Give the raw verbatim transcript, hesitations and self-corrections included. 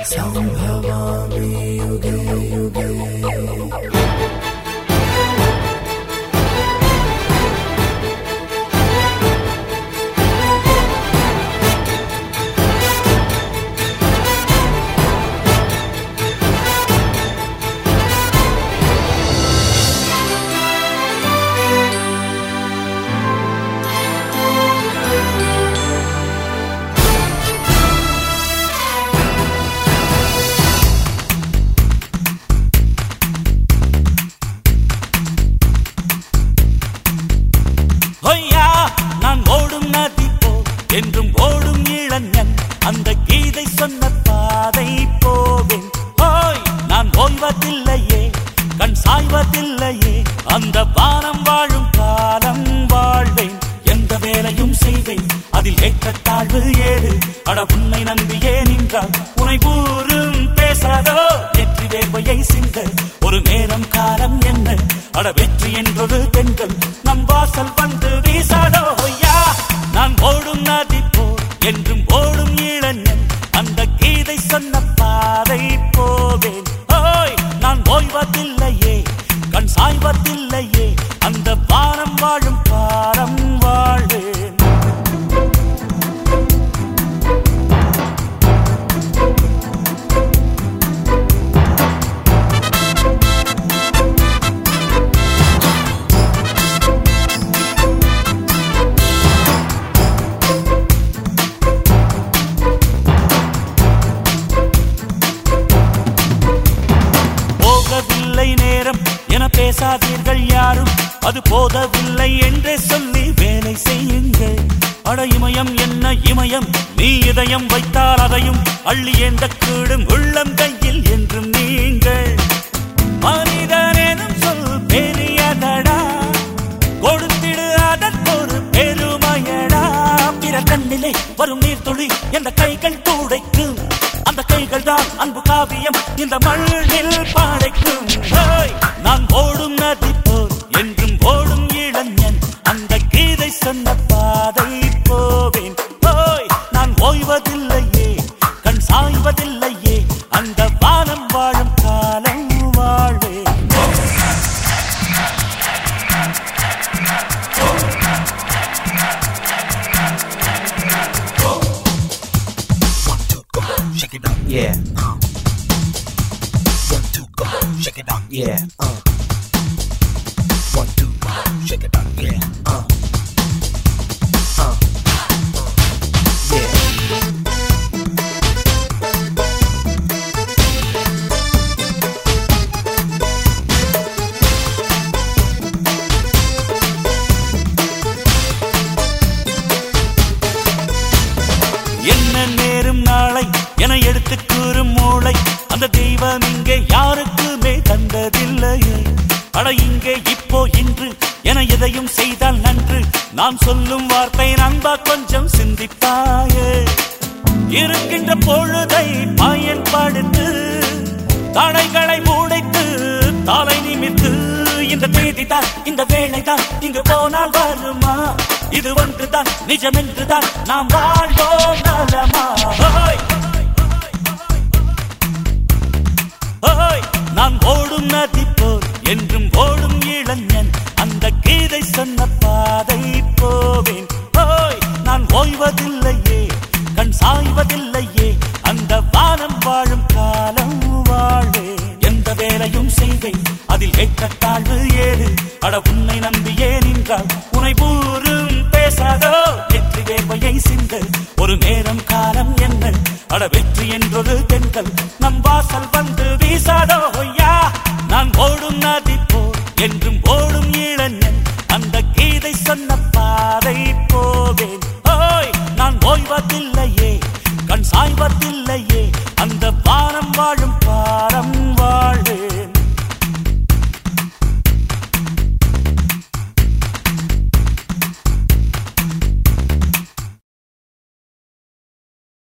संभवामि युगे युगे என்றும் ஓடும் இளைஞன் அந்த கீதை சொன்ன பாதை போவேன். ஓய் நான் ஓய்வதில்லையே கண் சாய்வதில்லையே அந்த வானம் வாழும் காலம் வாழ்வேன். எந்த வேலையும் செய்வேன் அதில் ஏற்றத்தாழ்வு ஏது அட உன்னை நம்பியே நின்றால் உனை ஊரும் பேசாதோ வெற்றி வேர்வையை சிந்த ஒரு நேரம் காலம் என்ன அட வெற்றி என்றொரு பெண்கள் நம் வாசல் வந்து வீசாதோ. ஐயா நான் ஓடும் நதி போல் என்றும் ஓடும் இளைஞன் அந்த கீதை சொன்ன பாதை போவேன். ஓய் நான் ஓய்வதில்லையே கண் சாய்வதில்லையே அந்த வானம் வாழும் பாரம் வாழ்வேன். நேரம் என பேசாதீர்கள் யாரும் அது போதவில்லை என்றே சொல்லி வேலை செய்யுங்கள். அட இமயம் என்ன இமயம் நீ இதயம் வைத்தால் அதையும் அள்ளி ஏந்த கூடும் உள்ளம் கையில் என்றும் நீங்கள். மனிதனேனும் சொல் பெரியதடா கொடுத்திடு அதற்கொரு பெருமையடா. பிற கண்ணிலே வரும் நீர் துளி என்ற கைகள் துடைக்கும் அந்த கைகள் தான் அன்பு காவியம் இந்த மண்ணில் படைக்கும். நான் ஓடும் நதி போல் என்றும் ஓடும் இளைஞன் அந்த கீதை சொன்ன பாதை போவேன். ஓய் நான் ஓய்வதில்லையே கண் சாய்வதில்லையே அந்த வானம் வாழும் காலம் வாழ்வேன். Yeah. Uh. One, two, go. Shake it out. Yeah. Uh. One, two, go. Shake it out. Yeah. Uh. Uh. Yeah. என்ன நேரும் நாளை என எடுத்து கூறும் மூளை அந்த தெய்வம் இங்கே யாருக்குமே தந்ததில்லையே. அட இங்கே இப்போ இன்று என எதையும் செய்தால் நன்று நான் சொல்லும் வார்த்தை நண்பா கொஞ்சம் சிந்திப்பாயே. இருக்கின்ற பொழுதை பயன்படுத்து தடைகளை மூடைத்து தலை நிமித்து இந்த தேதி தான் இந்த வேலை தான் இங்கு போனால் வருமா இது ஒன்றுதான் நிஜம் என்றுதான் நாம் வாழ்வோம் நலமா. நான் ஓடும் நதி போல் என்றும் ஓடும் இளைஞன் அந்த கீதை சொன்ன பாதை போவேன். ஓய் நான் ஓய்வதில்லையே கண் சாய்வதில்லையே அந்த வானம் வாழும் காலம் வாழ்வேன். எந்த வேலையும் செய்வேன் அதில் ஏற்றத்தாழ்வு ஏது அட உன்னை நம்பியே நின்றால் உனை ஊரும் பேசாதோ வெற்றி வேர்வையை சிந்த ஒரு நேரம் காலம் என்ன அட வெற்றி என்றொரு பெண்கள் நம் வாசல் வந்து வீசாதோ. ஐயா நான் ஓடும் நதி போல் என்றும் ஓடும் இளைஞன் அந்த கீதை சொன்ன பாதை போவேன். ஓய் நான் ஓய்வதில்லையே கண் சாய்வதில்லையே அந்த வானம் வாழும் பா